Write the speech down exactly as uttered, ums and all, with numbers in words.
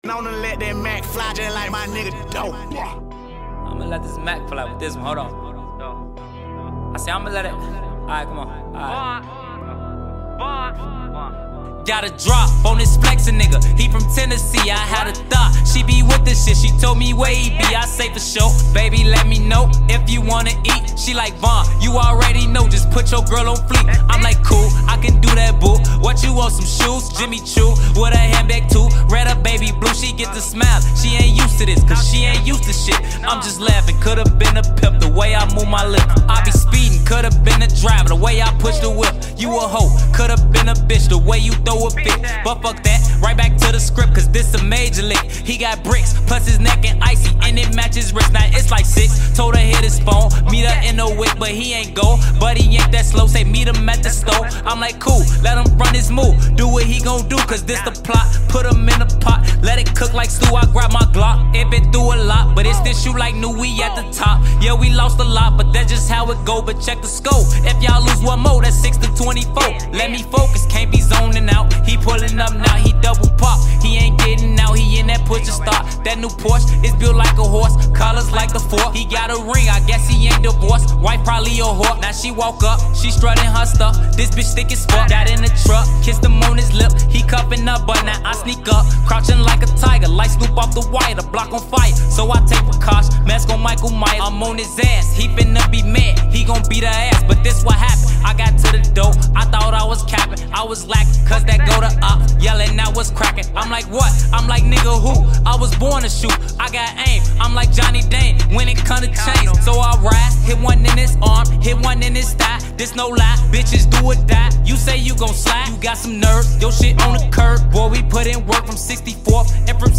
I'ma let that Mac fly just like my nigga dope. I'ma let this Mac fly with this one. Hold on. I say I'ma let it. Alright, come on. Alright. Got a drop on this flexin' nigga. He from Tennessee. I had a thought she be with this shit. She told me where he be. I say for sure. Baby, let me know if you wanna eat. She like Vaughn. You already know. Just put your girl on fleek. I'm like cool. I can do that, boo. What you want? Some shoes? Jimmy Choo with a handbag too. Red up, baby blue. She get the smile. She ain't used to this, cause she ain't used to shit. I'm just laughing. Could've been a pimp the way I move my lips. I be speeding. Could've been a driver the way I push the whip. You a hoe. Could've been a bitch the way you throw a fit. But fuck that, right back to the script, cause this a major lick. He got bricks, plus his neck and icy, and it matches wrist. Now it's like six, told her hit his phone. Meet her in the wick, but he ain't go. But he ain't that slow, say meet him at the store. I'm like cool, let him run his move. Do what he gon' do, cause this the plot. Put him in a pot, let it cook like stew. I grab my Glock, it been through a lot, but it's this shoe like new, we at the top. Yeah, we lost a lot, but that's just how it go. But check the scope, if y'all lose one more, that's six to twenty-four. Let me focus, can't be zoning out. He pulling up now, he double pop. He ain't getting out, he in that push to start. That new Porsche is built like a horse, colors like the fork. He got a ring, I guess he ain't divorced. Wife probably a whore. Now she walk up, she strutting her stuff. This bitch thick as fuck. Got in the truck, kissed him on his lip. He cuffing up, but now I sneak up, crouching like a tiger, like Snoop off the wire, the block on fire. So I take precaution, mask on Michael Myers. I'm on his ass, he finna be mad. He gon' beat her ass, but this what happened. I got to the door, I thought I was capping. I was lacking, cause that go to up, yelling I was cracking. I'm like what? I'm like nigga who? I was born to shoot, I got aim. I'm like Johnny Dane when it come to chains. So I rise, hit one in his arm, hit one in his thigh. This no lie, bitches do or die. You say you gon' slide, you got some nerves, your shit on the curb. Boy, we put in work from sixty-fourth and from